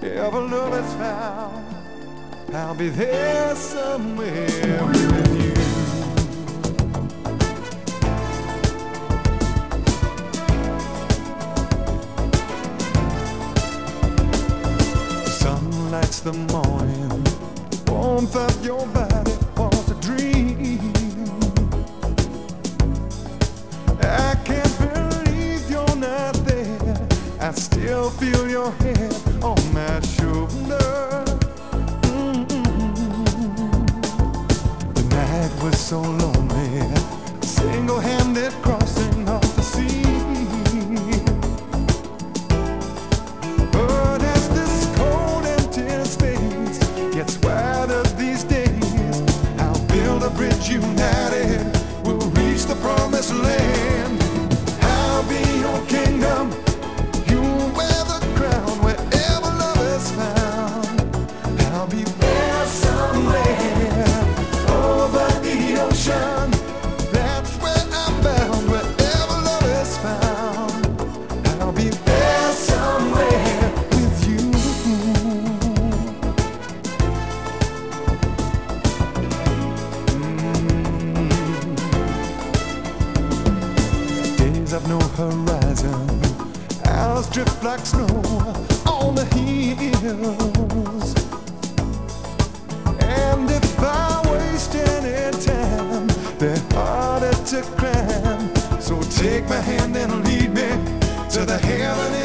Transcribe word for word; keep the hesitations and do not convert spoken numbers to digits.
Wherever love is found, I'll be there somewhere with you. The sun lights the morning, the warmth of your body was a dream. I can't believe you're not there. I still feel your hand on my shoulder. Was so lonely, single-handed crossing of the sea. But as this cold, empty space gets wider these days, I'll build a bridge united. We'll reach the promised land. I'll be your kingdom. You wear the crown wherever love is found. I'll be there somewhere over the ocean. That's where I'm bound, wherever love is found. I'll be there somewhere with you. Mm. Days of no horizon, hours drift like snow on the hills. And if I waste any time, they're harder to climb. So take my hand and lead me to the heaven